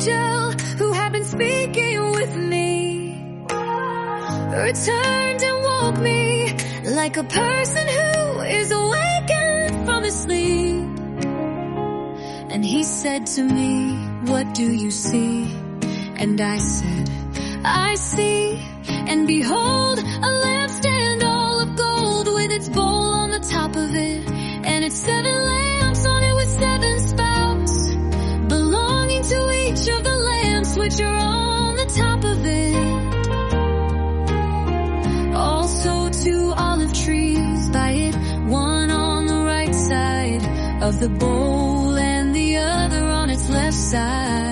angel who had been speaking with me returned and woke me like a person who is awakened from his sleep. And he said to me, what do you see? And I said, I see, and behold, a lampstand all of gold with its bowl on the top of it, and its 7 lamps on it with 7 spouts, belonging to each of the lamps which are on the top of it. Also 2 olive trees by it, one on the right side of the bowl and the other on its left side.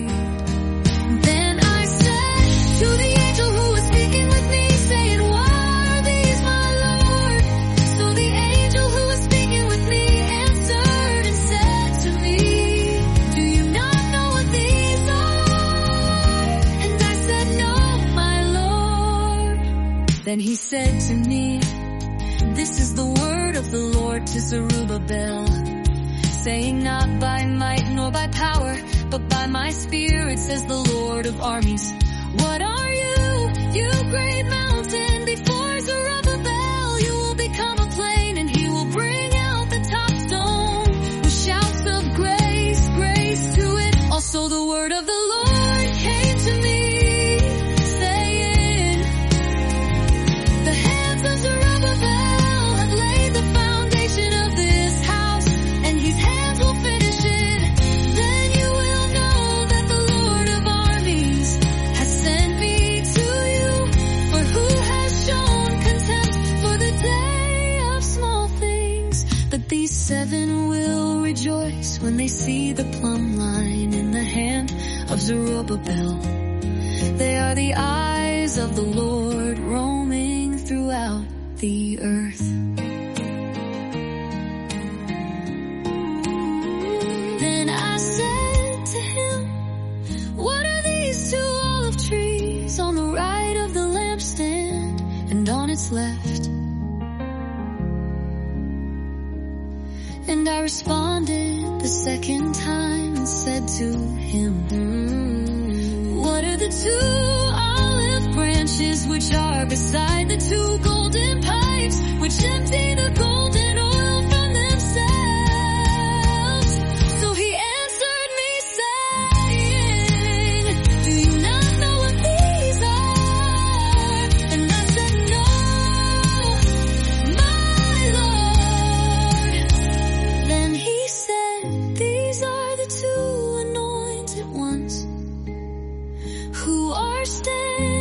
To the angel who was speaking with me, saying, what are these, my Lord? So the angel who was speaking with me answered and said to me, do you not know what these are? And I said, no, my Lord. Then he said to me, this is the word of the Lord to Zerubbabel, saying, not by might nor by power, but by my spirit, says the Lord of armies. What are you, you great mountain? Before Zerubbabel you will become a plain, and he will bring out the top stone with shouts of grace, grace to it. Also the word of the Lord came to me, saying, the hands of Zerubbabel have laid the foundation of this house, and his hands will finish it. Then you will know that the Lord of armies has sent me to you. For who has shown contempt for the day of small things? But these 7 will rejoice when they see the plumb line in the hand of Zerubbabel. They are the eyes of the Lord roaming throughout the earth. Then I said to him, what are these 2 olive trees on the right of the lampstand and on its left? And I responded the second time and said to him, what are the 2 olive branches which are beside the 2 golden pipes which empty the golden oil from themselves? So he answered me saying, do you not know what these are? And I said, no, my Lord. Then he said, these are the 2 anointed ones who are standing